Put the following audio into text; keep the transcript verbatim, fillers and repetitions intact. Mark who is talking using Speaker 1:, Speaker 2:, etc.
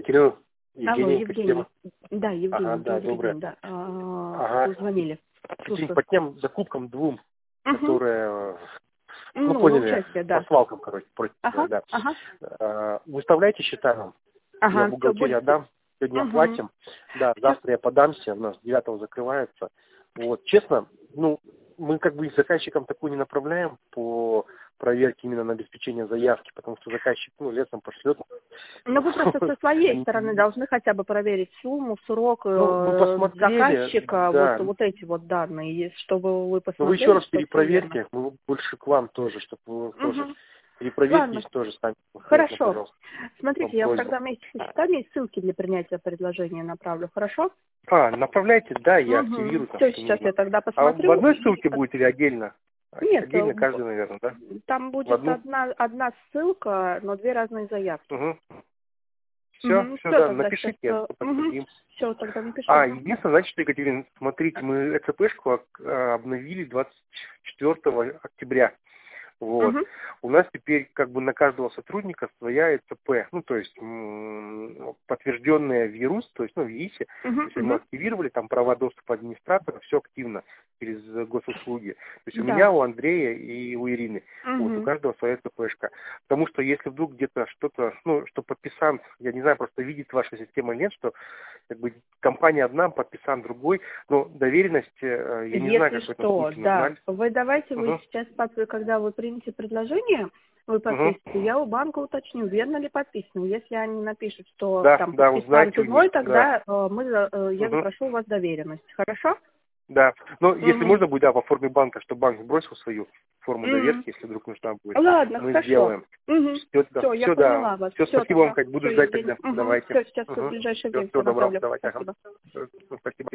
Speaker 1: Екатерина
Speaker 2: Алло,
Speaker 1: Евгений,
Speaker 2: Евгений.
Speaker 1: Екатерина.
Speaker 2: Да, Евгений,
Speaker 1: Ага, да,
Speaker 2: добрый
Speaker 1: доброе.
Speaker 2: день, да. А,
Speaker 1: Ага.
Speaker 2: Вы звонили.
Speaker 1: Слушайте,
Speaker 2: Слушаю.
Speaker 1: по тем закупкам двум,
Speaker 2: Угу.
Speaker 1: которые, э, ну,
Speaker 2: Ну,
Speaker 1: поняли,
Speaker 2: участие,
Speaker 1: по
Speaker 2: да.
Speaker 1: свалкам, короче, против,
Speaker 2: Ага,
Speaker 1: да.
Speaker 2: ага.
Speaker 1: Э, Выставляйте счета нам. Я в
Speaker 2: Ага, все
Speaker 1: бухгалтерию
Speaker 2: будет.
Speaker 1: отдам, сегодня
Speaker 2: Угу.
Speaker 1: оплатим. Да,
Speaker 2: Все.
Speaker 1: завтра я подамся, у нас девятого закрывается. Вот, честно, ну, мы как бы заказчикам такую не направляем по проверке именно на обеспечение заявки, потому что заказчик, ну, летом пошлет.
Speaker 2: Ну, вы просто со своей
Speaker 1: Они-
Speaker 2: стороны должны хотя бы проверить сумму, срок
Speaker 1: Ну, мы
Speaker 2: э,
Speaker 1: посмотрели,
Speaker 2: заказчика,
Speaker 1: да.
Speaker 2: вот, вот эти вот данные, есть, чтобы вы
Speaker 1: Но вы
Speaker 2: посмотрели,
Speaker 1: еще раз
Speaker 2: что всё верно.
Speaker 1: перепроверьте, мы больше к вам тоже, чтобы вы тоже
Speaker 2: Мгм.
Speaker 1: перепроверьте
Speaker 2: Ладно,
Speaker 1: здесь тоже сами, самостоятельно,
Speaker 2: хорошо.
Speaker 1: пожалуйста. Вам
Speaker 2: Смотрите, я вам
Speaker 1: просьба.
Speaker 2: тогда вместе с счетами и ссылки для принятия предложения направлю, хорошо?
Speaker 1: А, направляйте, да, я
Speaker 2: Угу.
Speaker 1: активирую там,
Speaker 2: Все,
Speaker 1: что
Speaker 2: сейчас
Speaker 1: нужно.
Speaker 2: я тогда
Speaker 1: А в
Speaker 2: посмотрю.
Speaker 1: одной
Speaker 2: И
Speaker 1: ссылке
Speaker 2: пос-
Speaker 1: будет или отдельно?
Speaker 2: Нет,
Speaker 1: Отдельно
Speaker 2: э,
Speaker 1: каждый, наверное, да?
Speaker 2: там
Speaker 1: В
Speaker 2: будет
Speaker 1: одну?
Speaker 2: одна, одна ссылка, но две разные заявки.
Speaker 1: Угу. Все,
Speaker 2: Угу.
Speaker 1: все,
Speaker 2: Все,
Speaker 1: да,
Speaker 2: тогда сейчас.
Speaker 1: напишите, я
Speaker 2: Угу.
Speaker 1: подтвердим.
Speaker 2: Все, тогда напишу.
Speaker 1: А,
Speaker 2: Ага.
Speaker 1: единственное, значит, Екатерина, смотрите, мы ЭЦПшку ак- а, обновили двадцать четвёртого октября. Вот.
Speaker 2: Угу.
Speaker 1: У нас теперь как бы на каждого сотрудника своя ЭЦП, ну, то есть м, подтвержденная в ЕРУС, то есть, ну, в ЕИСе, то есть мы
Speaker 2: Угу.
Speaker 1: активировали, там права доступа администратора, все активно через э, госуслуги. То есть у
Speaker 2: Да.
Speaker 1: меня, у Андрея и у Ирины. Вот, у
Speaker 2: Угу.
Speaker 1: каждого своя ЭЦПшка. Потому что если вдруг где-то что-то, ну, что подписан, я не знаю, просто видит ваша система или нет, что как бы компания одна, подписан другой, но доверенность, э, я не знаю,
Speaker 2: Если
Speaker 1: как в этом
Speaker 2: что,
Speaker 1: случае
Speaker 2: да.
Speaker 1: нужна.
Speaker 2: Вы давайте, вы
Speaker 1: Угу,
Speaker 2: сейчас, подпи- когда вы примете предложение, вы
Speaker 1: угу.
Speaker 2: подпишете, я у банка уточню, верно ли подписано. Если они напишут, что
Speaker 1: Да,
Speaker 2: там
Speaker 1: да,
Speaker 2: подписан
Speaker 1: узнайте у них,
Speaker 2: иной,
Speaker 1: да.
Speaker 2: тогда э, мы, за- э, я
Speaker 1: Угу.
Speaker 2: запрошу у вас доверенность. Хорошо?
Speaker 1: Да. Но если
Speaker 2: Угу.
Speaker 1: можно будет, да, по форме банка, чтобы банк сбросил свою форму
Speaker 2: Угу.
Speaker 1: доверки, если вдруг нужна будет,
Speaker 2: Ладно,
Speaker 1: мы
Speaker 2: хорошо.
Speaker 1: сделаем.
Speaker 2: Угу.
Speaker 1: Все, да,
Speaker 2: Все, я
Speaker 1: все, да.
Speaker 2: поняла вас.
Speaker 1: Все,
Speaker 2: Все
Speaker 1: спасибо вам,
Speaker 2: тогда.
Speaker 1: Кать, буду
Speaker 2: Все,
Speaker 1: ждать
Speaker 2: Евгений.
Speaker 1: тогда.
Speaker 2: Угу.
Speaker 1: Давайте.
Speaker 2: Все, сейчас в
Speaker 1: Угу.
Speaker 2: ближайшее
Speaker 1: Все,
Speaker 2: время все
Speaker 1: всего доброго.
Speaker 2: направлю.
Speaker 1: Давайте, ага.
Speaker 2: Спасибо.
Speaker 1: Всё, спасибо.